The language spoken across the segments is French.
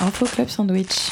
Info Club Sandwich.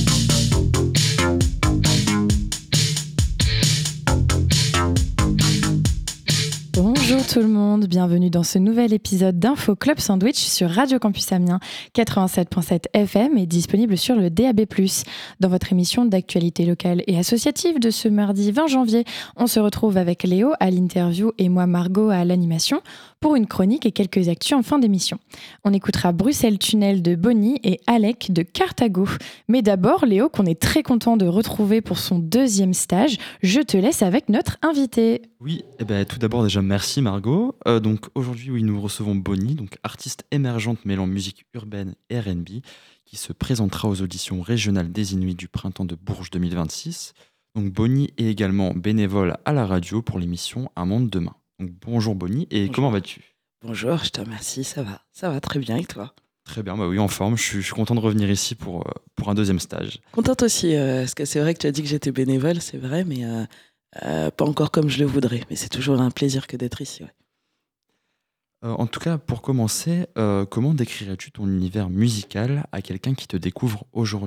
Bonjour tout le monde, bienvenue dans ce nouvel épisode d'Info Club Sandwich sur Radio Campus Amiens 87.7 FM et disponible sur le DAB+. Dans votre émission d'actualité locale et associative de ce mardi 20 janvier, on se retrouve avec Léo à l'interview et moi Margot à l'animation pour une chronique et quelques actus en fin d'émission. On écoutera Bruxelles Tunnel de Bonnie et Alec de Carthago. Mais d'abord, Léo, qu'on est très content de retrouver pour son deuxième stage, je te laisse avec notre invité. Oui, tout d'abord déjà merci Margot. Donc aujourd'hui oui, nous recevons Bonnie, donc artiste émergente mêlant musique urbaine et R&B, qui se présentera aux auditions régionales des Inuits du printemps de Bourges 2026. Donc Bonnie est également bénévole à la radio pour l'émission Un monde demain. Donc bonjour Bonnie, et Bonjour. comment vas-tu ? Bonjour, je te remercie, ça va très bien et toi? Très bien, bah oui, en forme, je suis content de revenir ici pour un deuxième stage. Contente aussi, parce que c'est vrai que tu as dit que j'étais bénévole, c'est vrai, mais pas encore comme je le voudrais. Mais c'est toujours un plaisir que d'être ici. Ouais. En tout cas, pour commencer, comment décrirais-tu ton univers musical à quelqu'un qui te découvre aujourd'hui ?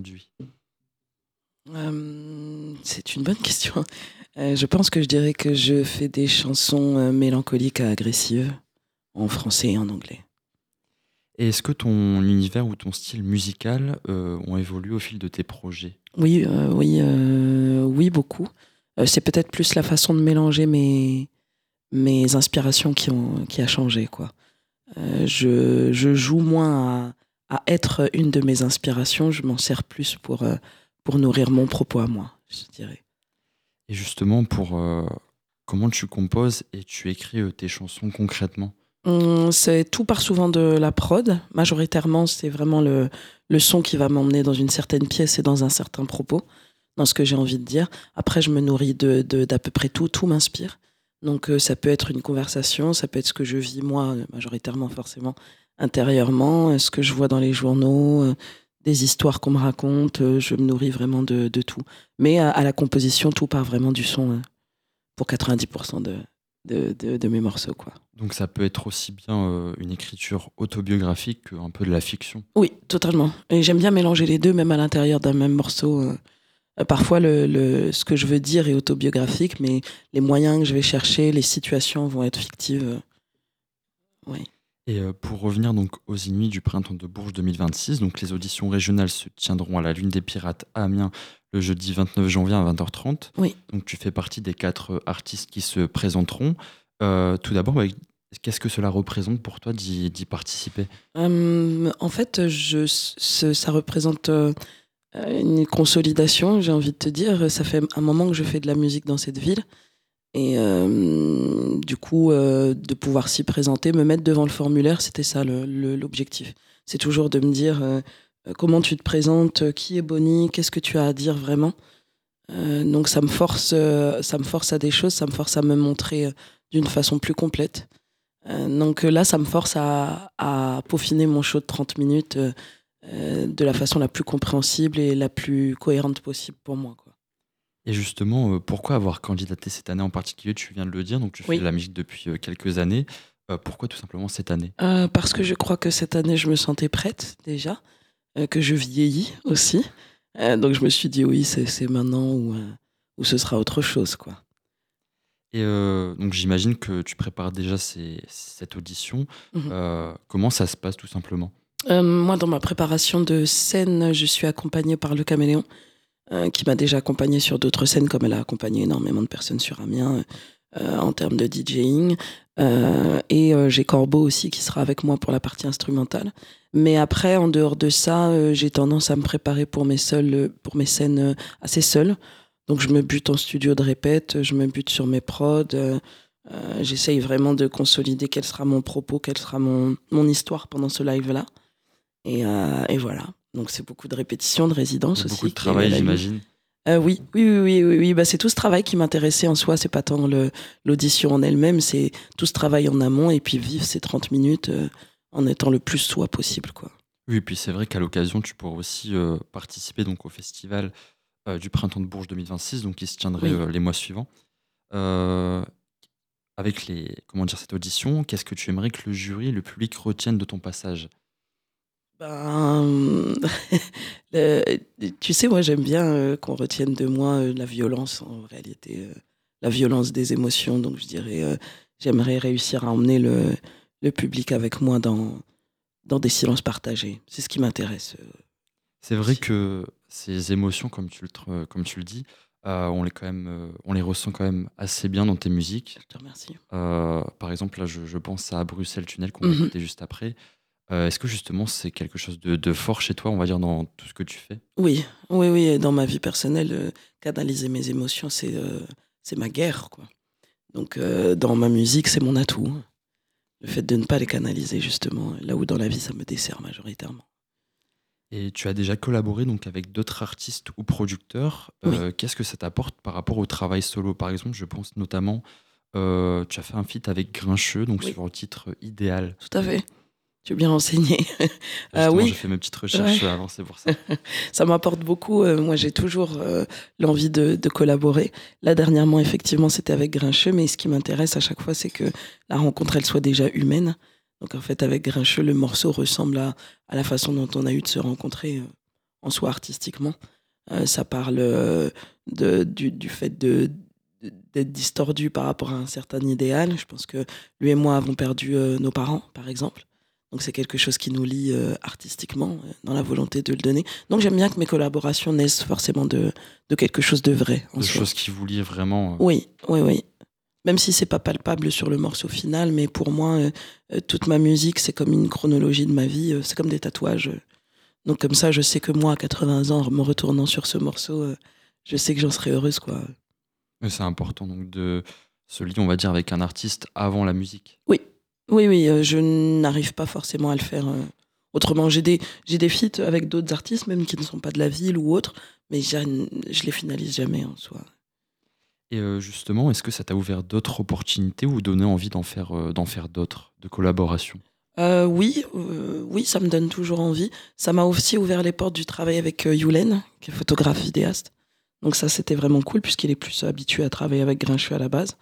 C'est une bonne question. Je pense que je dirais que je fais des chansons mélancoliques à agressives, en français et en anglais. Et est-ce que ton univers ou ton style musical ont évolué au fil de tes projets ? Oui, oui, beaucoup. C'est peut-être plus la façon de mélanger mes inspirations qui a changé, quoi. Je joue moins à être une de mes inspirations, je m'en sers plus pour nourrir mon propos à moi, je dirais. Et justement, comment tu composes et tu écris tes chansons concrètement ? Tout part souvent de la prod. Majoritairement, c'est vraiment le son qui va m'emmener dans une certaine pièce et dans un certain propos, dans ce que j'ai envie de dire. Après, je me nourris d'à peu près tout m'inspire. Donc, ça peut être une conversation, ça peut être ce que je vis moi, majoritairement forcément, intérieurement, ce que je vois dans les journaux, des histoires qu'on me raconte. Je me nourris vraiment de tout. Mais à la composition, tout part vraiment du son pour 90% de mes morceaux, quoi. Donc ça peut être aussi bien une écriture autobiographique qu'un peu de la fiction. Oui, totalement. Et j'aime bien mélanger les deux, même à l'intérieur d'un même morceau. Parfois, ce que je veux dire est autobiographique, mais les moyens que je vais chercher, les situations vont être fictives. Oui. Et pour revenir donc aux Inuits du printemps de Bourges 2026, donc les auditions régionales se tiendront à la Lune des Pirates à Amiens le jeudi 29 janvier à 20h30. Oui. Donc tu fais partie des 4 artistes qui se présenteront. Tout d'abord, qu'est-ce que cela représente pour toi d'y participer ? En fait, ça représente une consolidation, j'ai envie de te dire. Ça fait un moment que je fais de la musique dans cette ville. Et du coup, de pouvoir s'y présenter, me mettre devant le formulaire, c'était ça l'objectif. C'est toujours de me dire comment tu te présentes, qui est Bonnie, qu'est-ce que tu as à dire vraiment. Donc ça me force à des choses, ça me force à me montrer d'une façon plus complète. Donc là, ça me force à peaufiner mon show de 30 minutes de la façon la plus compréhensible et la plus cohérente possible pour moi, quoi. Et justement, pourquoi avoir candidaté cette année en particulier ? Tu viens de le dire, donc tu fais de la musique depuis quelques années. Pourquoi tout simplement cette année ? Parce que je crois que cette année, je me sentais prête déjà, que je vieillis aussi. Donc je me suis dit oui, c'est maintenant ou ce sera autre chose, quoi. Et donc j'imagine que tu prépares déjà cette audition. Comment ça se passe tout simplement ? Moi, dans ma préparation de scène, je suis accompagnée par Le Caméléon, qui m'a déjà accompagnée sur d'autres scènes, comme elle a accompagné énormément de personnes sur Amiens en termes de DJing. Et j'ai Corbeau aussi qui sera avec moi pour la partie instrumentale. Mais après, en dehors de ça, j'ai tendance à me préparer pour mes scènes assez seule. Donc je me bute en studio de répète, je me bute sur mes prods. J'essaye vraiment de consolider quel sera mon propos, quelle sera mon histoire pendant ce live-là. Et voilà. Donc c'est beaucoup de répétitions, de résidence aussi. Beaucoup de travail, j'imagine. Oui. Bah, c'est tout ce travail qui m'intéressait en soi. C'est pas tant l'audition en elle-même, c'est tout ce travail en amont et puis vivre ces 30 minutes en étant le plus soi possible, quoi. Oui, et puis c'est vrai qu'à l'occasion, tu pourras aussi participer donc, au festival du printemps de Bourges 2026, donc qui se tiendrait les mois suivants. Avec cette audition, qu'est-ce que tu aimerais que le jury et le public retiennent de ton passage ? Ben, le- tu sais, moi j'aime bien qu'on retienne de moi la violence, en réalité, la violence des émotions. Donc je dirais, j'aimerais réussir à emmener le public avec moi dans des silences partagés. C'est ce qui m'intéresse C'est vrai aussi. que ces émotions, comme tu le dis, on les ressent quand même assez bien dans tes musiques. Je te remercie. Par exemple, là, je pense à Bruxelles Tunnel qu'on va Mhm. écouter juste après. Est-ce que justement c'est quelque chose de fort chez toi, on va dire, dans tout ce que tu fais? Oui, oui, oui. Et dans ma vie personnelle, canaliser mes émotions, c'est ma guerre, quoi. Donc dans ma musique, c'est mon atout, hein. Le fait de ne pas les canaliser, justement, là où dans la vie, ça me dessert majoritairement. Et tu as déjà collaboré donc avec d'autres artistes ou producteurs. Oui, Qu'est-ce que ça t'apporte par rapport au travail solo? Par exemple, je pense notamment, tu as fait un feat avec Grincheux, donc oui, sur le titre Idéal. tout à fait. Tu es bien renseigné. Justement, j'ai Oui, fait mes petites ouais. recherches avant, c'est pour ça. Ça m'apporte beaucoup. Moi, j'ai toujours l'envie de collaborer. Là, dernièrement, effectivement, c'était avec Grincheux, mais ce qui m'intéresse à chaque fois, c'est que la rencontre, elle soit déjà humaine. Donc, en fait, avec Grincheux, le morceau ressemble à la façon dont on a eu de se rencontrer en soi artistiquement. Ça parle du fait d'être distordu par rapport à un certain idéal. Je pense que lui et moi avons perdu nos parents, par exemple. Donc c'est quelque chose qui nous lie artistiquement, dans la volonté de le donner. Donc j'aime bien que mes collaborations naissent forcément de quelque chose de vrai en De soi. choses qui vous lient vraiment. Oui, oui, oui. Même si c'est pas palpable sur le morceau final, mais pour moi, toute ma musique, c'est comme une chronologie de ma vie, c'est comme des tatouages. Donc comme ça, je sais que moi, à 80 ans, en me retournant sur ce morceau, je sais que j'en serai heureuse, quoi. C'est important donc de se lier, on va dire, avec un artiste avant la musique. Oui, oui, oui, je n'arrive pas forcément à le faire autrement. J'ai des feats avec d'autres artistes, même qui ne sont pas de la ville ou autre, mais je les finalise jamais en soi. Et justement, est-ce que ça t'a ouvert d'autres opportunités ou donné envie d'en faire d'autres, de collaborations? Oui, oui, ça me donne toujours envie. Ça m'a aussi ouvert les portes du travail avec Youlen, qui est photographe vidéaste. Donc ça, c'était vraiment cool, puisqu'il est plus habitué à travailler avec Grincheux à la base.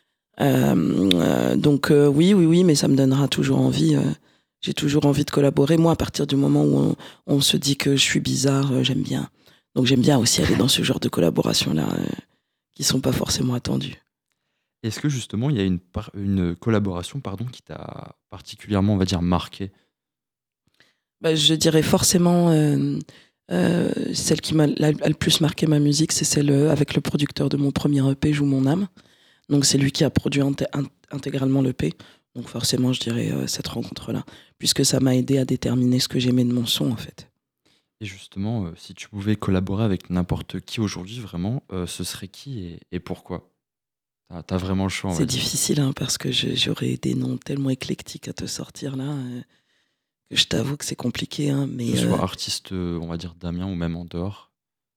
Donc oui, oui, oui, mais ça me donnera toujours envie. J'ai toujours envie de collaborer. Moi, à partir du moment où on se dit que je suis bizarre, j'aime bien. Donc j'aime bien aussi aller dans ce genre de collaborations-là, qui sont pas forcément attendues. Est-ce que justement, il y a une collaboration pardon, qui t'a particulièrement, on va dire, marqué? Bah, je dirais forcément celle qui a le plus marqué ma musique, c'est celle avec le producteur de mon premier EP, Joue mon âme. Donc c'est lui qui a produit intégralement l'EP. Donc forcément, je dirais cette rencontre-là, puisque ça m'a aidé à déterminer ce que j'aimais de mon son, en fait. Et justement, si tu pouvais collaborer avec n'importe qui aujourd'hui, vraiment, ce serait qui et pourquoi? Tu as vraiment le choix, on va C'est dire. difficile, hein, parce que j'aurais des noms tellement éclectiques à te sortir là, que je t'avoue que c'est compliqué, hein, Que ce mais soit artiste, on va dire d'Amiens ou même en dehors.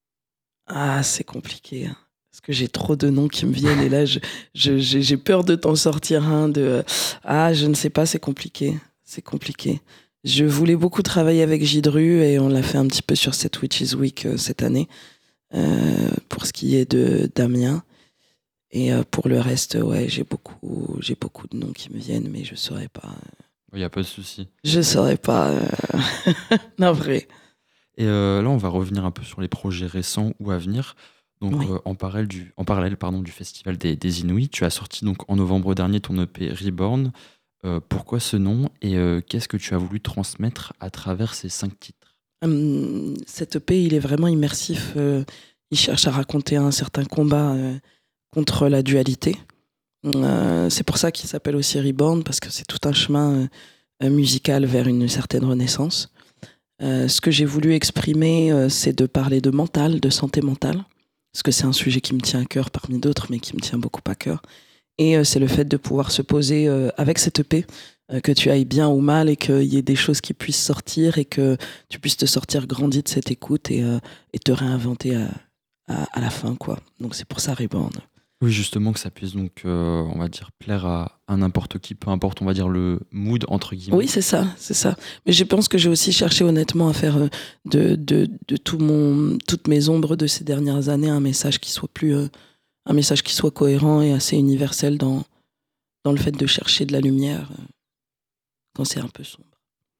c'est compliqué, hein, parce que j'ai trop de noms qui me viennent et là, j'ai peur de t'en sortir un je ne sais pas, c'est compliqué, c'est compliqué. Je voulais beaucoup travailler avec Gidru et on l'a fait un petit peu sur cette Witches Week cette année, pour ce qui est de Damien. Et pour le reste, ouais, j'ai beaucoup de noms qui me viennent, mais je saurais pas. Il y a pas de souci. Je saurais pas. Non, vrai. Et là, on va revenir un peu sur les projets récents ou à venir. Donc, Oui. en parallèle, pardon, du festival des Inouïs, tu as sorti donc en novembre dernier ton EP Reborn. Pourquoi ce nom et qu'est-ce que tu as voulu transmettre à travers ces 5 titres? Cet EP, il est vraiment immersif. Il cherche à raconter un certain combat contre la dualité. C'est pour ça qu'il s'appelle aussi Reborn, parce que c'est tout un chemin musical vers une certaine renaissance. Ce que j'ai voulu exprimer, c'est de parler de mental, de santé mentale, parce que c'est un sujet qui me tient à cœur parmi d'autres, mais qui me tient beaucoup à cœur. Et c'est le fait de pouvoir se poser avec cette EP, que tu ailles bien ou mal, et qu'il y ait des choses qui puissent sortir, et que tu puisses te sortir grandi de cette écoute et te réinventer à la fin, quoi. Donc c'est pour ça Reborn. Oui, justement, que ça puisse donc, on va dire, plaire à n'importe qui, peu importe, on va dire, le mood, entre Oui, guillemets. c'est ça, c'est ça. Mais je pense que j'ai aussi cherché honnêtement à faire de toutes mes ombres de ces dernières années un message qui soit un message qui soit cohérent et assez universel dans le fait de chercher de la lumière quand c'est un peu sombre.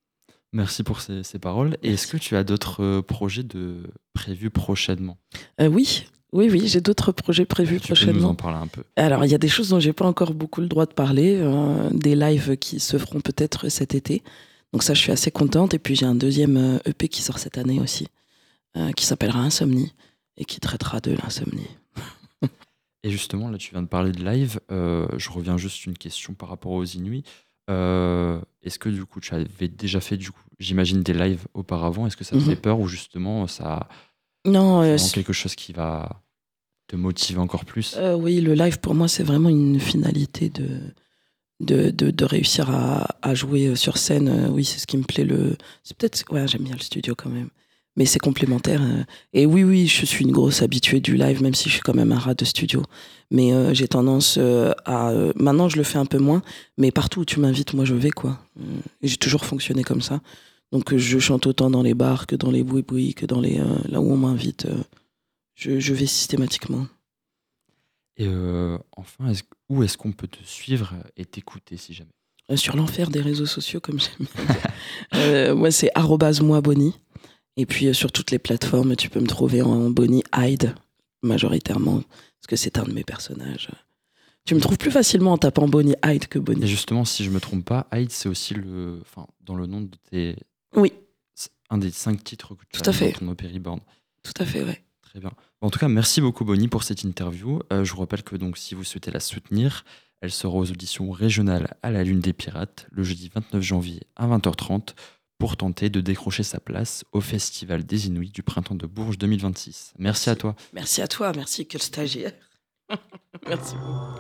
Merci pour ces paroles. Et est-ce que tu as d'autres projets prévus prochainement? Oui, j'ai d'autres projets prévus Tu peux nous prochainement. en parler un peu? Alors, il y a des choses dont j'ai pas encore beaucoup le droit de parler, des lives qui se feront peut-être cet été. Donc ça, je suis assez contente. Et puis j'ai un deuxième EP qui sort cette année aussi, qui s'appellera Insomnie et qui traitera de l'insomnie. Et justement, là, tu viens de parler de live. Je reviens juste une question par rapport aux Inuits. Est-ce que du coup, tu avais déjà fait, j'imagine, des lives auparavant? Est-ce que ça te fait peur ou justement, Non, c'est vraiment quelque chose qui va te motiver encore plus? oui, le live pour moi, c'est vraiment une finalité de réussir à jouer sur scène. Oui, c'est ce qui me plaît. C'est peut-être, ouais, j'aime bien le studio quand même. Mais c'est complémentaire. Et oui, je suis une grosse habituée du live, même si je suis quand même un rat de studio. Mais j'ai tendance maintenant, je le fais un peu moins, mais partout où tu m'invites, moi, je vais, quoi. Et j'ai toujours fonctionné comme ça. Donc, je chante autant dans les bars que dans les boui-boui, que dans là où on m'invite. Je vais systématiquement. Et enfin, où est-ce qu'on peut te suivre et t'écouter si jamais? Sur l'enfer des réseaux sociaux, comme j'aime bien dire. Moi, c'est @moiboni. Et puis sur toutes les plateformes, tu peux me trouver en Bonnie Hyde, majoritairement, parce que c'est un de mes personnages. Tu me trouves plus facilement en tapant Bonnie Hyde que Bonnie. Et justement, si je me trompe pas, Hyde, c'est aussi dans le nom de tes... Oui. Un des 5 titres que tu Tout à fait. dans ton Opéri-Born. Tout à fait, ouais. Très bien. En tout cas, merci beaucoup Bonnie pour cette interview. Je vous rappelle que donc, si vous souhaitez la soutenir, elle sera aux auditions régionales à la Lune des Pirates, le jeudi 29 janvier à 20h30, pour tenter de décrocher sa place au Festival des Inuits du Printemps de Bourges 2026. Merci à toi. Merci à toi, merci que le stagiaire. Merci beaucoup.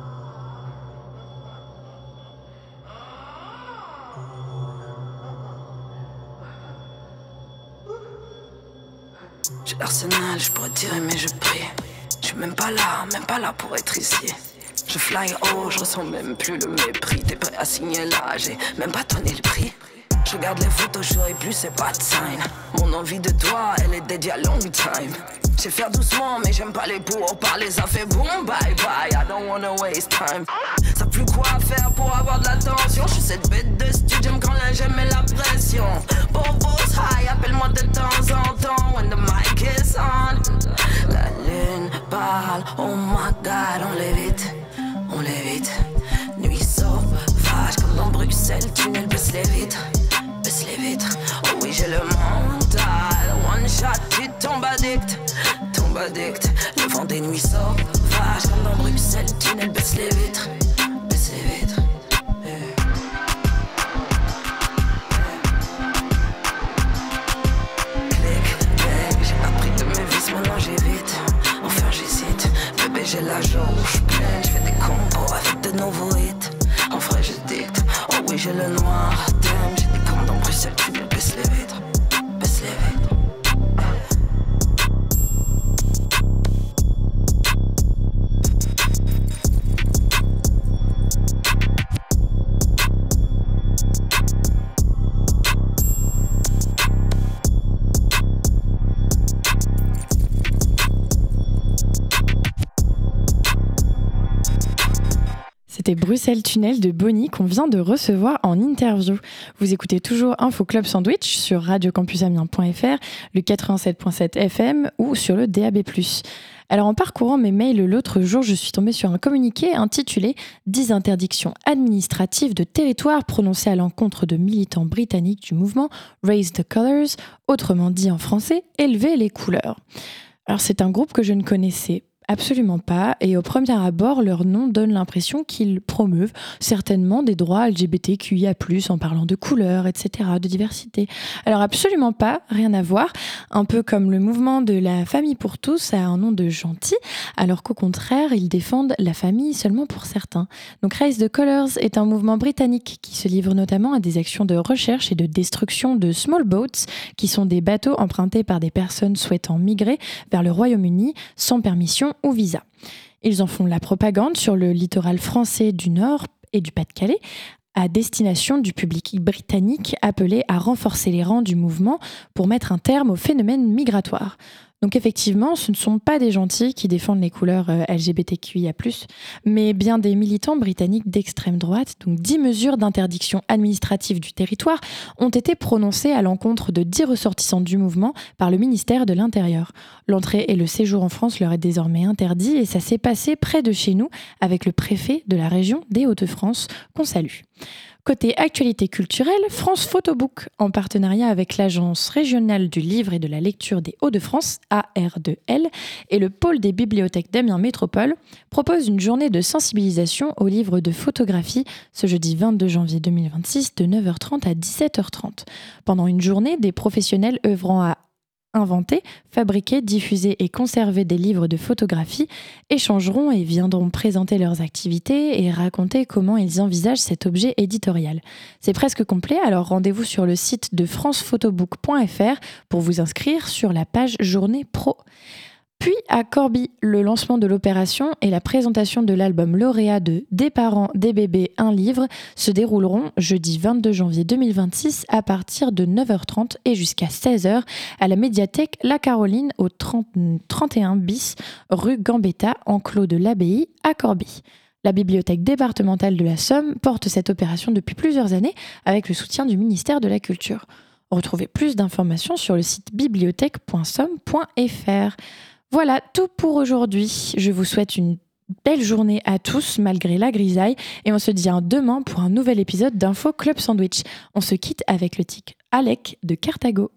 J'ai l'arsenal, je pourrais tirer mais je prie. Je suis même pas là pour être ici. Je fly haut, je ressens même plus le mépris. T'es prêt à signer là, j'ai même pas donné le prix. Je regarde les photos, je saurais plus, c'est pas de sign. Mon envie de toi, elle est dédiée à long time. J'ai faire doucement, mais j'aime pas les pourparlers. Ça fait boom, bye bye, I don't wanna waste time. Ça plus quoi faire pour avoir de l'attention. Je suis cette bête de studio, j'aime quand linge met la pression. Bobos high, appelle-moi de temps en temps. When the mic is on. La lune parle, oh my god, on l'évite. Nuit sauvage, comme dans Bruxelles, tunnel, baisse les vitres. Oh oui, j'ai le mental. One shot, tu tombes addict. Le vent des nuits sauvages, comme dans Bruxelles, tunnel, baisse les vitres. Clic, j'ai appris de mes vices, maintenant j'évite. Enfin j'hésite, bébé j'ai la jauge pleine. Je fais des combos avec de nouveaux hits. En vrai je dicte, oh oui j'ai le noir. Damn, j'ai des comptes dans Bruxelles, tu me baisse les vitres. C'était Bruxelles Tunnel de Bonnie qu'on vient de recevoir en interview. Vous écoutez toujours Info Club Sandwich sur radiocampusamiens.fr, le 87.7 FM ou sur le DAB+. Alors en parcourant mes mails l'autre jour, je suis tombée sur un communiqué intitulé « 10 interdictions administratives de territoire prononcées à l'encontre de militants britanniques du mouvement Raise the Colours », autrement dit en français « Élever les couleurs ». Alors c'est un groupe que je ne connaissais absolument pas, et au premier abord, leur nom donne l'impression qu'ils promeuvent certainement des droits LGBTQIA+, en parlant de couleurs, etc., de diversité. Alors absolument pas, rien à voir, un peu comme le mouvement de la famille pour tous a un nom de gentil, alors qu'au contraire, ils défendent la famille seulement pour certains. Donc Raise the Colours est un mouvement britannique qui se livre notamment à des actions de recherche et de destruction de small boats, qui sont des bateaux empruntés par des personnes souhaitant migrer vers le Royaume-Uni sans permission ou visa. Ils en font la propagande sur le littoral français du Nord et du Pas-de-Calais, à destination du public britannique appelé à renforcer les rangs du mouvement pour mettre un terme au phénomène migratoire. Donc effectivement, ce ne sont pas des gentils qui défendent les couleurs LGBTQIA+, mais bien des militants britanniques d'extrême droite. Donc 10 mesures d'interdiction administrative du territoire ont été prononcées à l'encontre de 10 ressortissants du mouvement par le ministère de l'Intérieur. L'entrée et le séjour en France leur est désormais interdit et ça s'est passé près de chez nous avec le préfet de la région des Hauts-de-France, qu'on salue. Côté actualité culturelle, France Photobook, en partenariat avec l'Agence régionale du livre et de la lecture des Hauts-de-France, AR2L, et le pôle des bibliothèques d'Amiens Métropole, propose une journée de sensibilisation aux livres de photographie ce jeudi 22 janvier 2026 de 9h30 à 17h30. Pendant une journée, des professionnels œuvrant à inventer, fabriquer, diffuser et conserver des livres de photographie, échangeront et viendront présenter leurs activités et raconter comment ils envisagent cet objet éditorial. C'est presque complet, alors rendez-vous sur le site de francephotobook.fr pour vous inscrire sur la page Journée Pro. Puis à Corbie, le lancement de l'opération et la présentation de l'album lauréat de Des parents, des bébés, un livre se dérouleront jeudi 22 janvier 2026 à partir de 9h30 et jusqu'à 16h à la médiathèque La Caroline au 31 bis rue Gambetta, enclos de l'Abbaye à Corbie. La bibliothèque départementale de la Somme porte cette opération depuis plusieurs années avec le soutien du ministère de la Culture. Retrouvez plus d'informations sur le site bibliothèque.somme.fr. Voilà tout pour aujourd'hui. Je vous souhaite une belle journée à tous malgré la grisaille et on se dit à demain pour un nouvel épisode d'Info Club Sandwich. On se quitte avec le titre Alec de Carthago.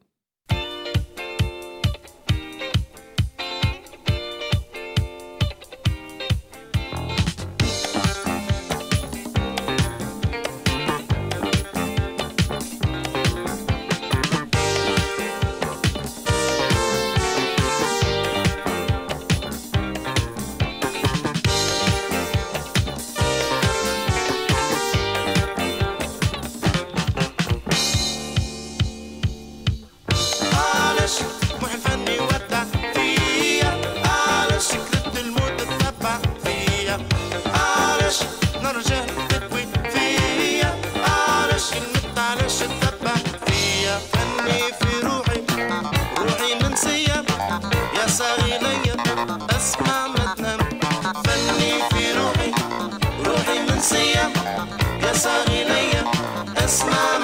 يا صاغي ليا اسمع